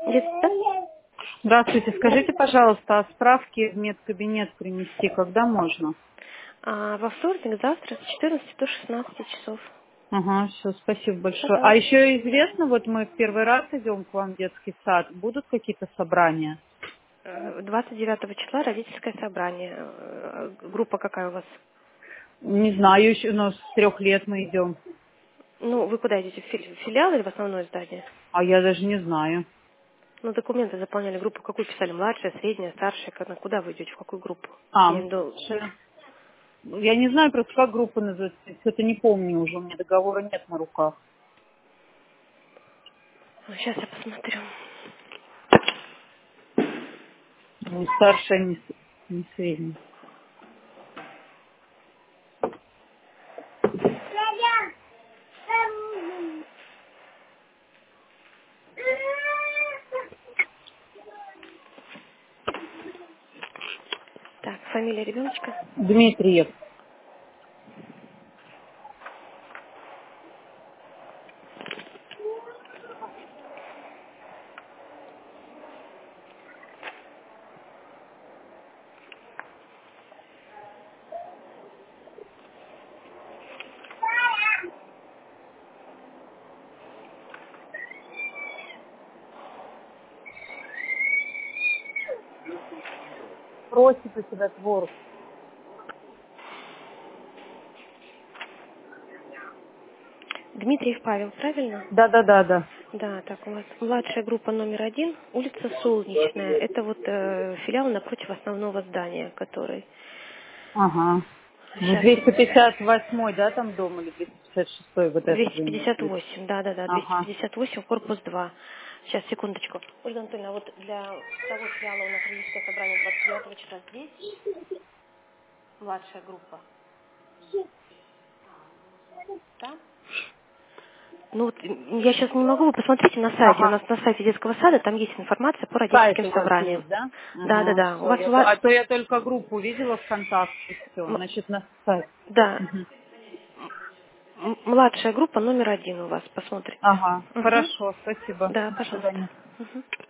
Да? Здравствуйте, скажите, пожалуйста, а справки в медкабинет принести когда можно? Во вторник, завтра с 14 до 16 часов. Ага, все, спасибо большое. А Пожалуйста. еще известно, вот мы в первый раз идем к вам в детский сад, будут какие-то собрания? 29 числа родительское собрание. Группа какая у вас? Не знаю еще, но с 3 лет мы идем, Ну, вы куда идете? В филиал или в основное здание? а я даже не знаю. Ну, документы заполняли, группу какую писали? Младшая, средняя, старшая? Куда вы идете? В какую группу? А, Я имею в виду... я не знаю просто, как группа называется, что-то не помню уже, у меня договора нет на руках. Сейчас я посмотрю. Не старшая, не средняя. Так, фамилия ребеночка? Дмитриев. Просит у тебя творог. Дмитриев Павел, правильно? Да. Да, так, у вас младшая группа номер 1, улица Солнечная. Это вот филиал напротив основного здания, который... Ага. Ну, Сейчас, 258, да, там дом, или 256, вот это вы имеете в виду? 258, да, Ага. 258, корпус 2. Сейчас, секундочку. Ольга Анатольевна, вот для того филиала у нас родительское собрание 29 числа здесь, младшая группа, да? Ну вот, я сейчас не могу, вы посмотрите на сайте. У Ага. нас на сайте детского сада там есть информация по Сайт родительским у вас собраниям. есть, да? Ага, Да. У все. вас А то я только группу видела ВКонтакте, все. Значит, на сайт. да, Мгм. младшая группа номер 1 у вас, посмотрите. Ага, Угу. хорошо, спасибо. Да, До пожалуйста. свидания. Мгм.